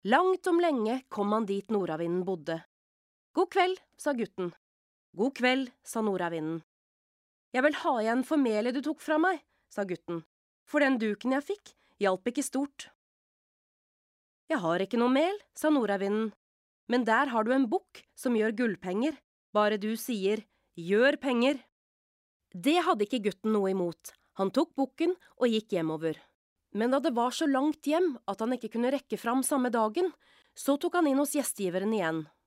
Langt om lenge kom han dit nordavinden bodde. God kveld, sa gutten. God kveld, sa nordavinden. Jeg vil ha igjen for melet du tok fra meg, sa gutten, for den duken jeg fikk hjalp ikke stort. Jeg har ikke noe mel, sa nordavinden, men der har du en bukk som gjør gullpenger, bare du sier, gjør penger. Det hadde ikke gutten noe imot, han tok bukken og gikk hjemover. Men da det var så langt hjem at han ikke kunne rekke fram samme dagen, så tok han inn hos gjestgiveren igjen.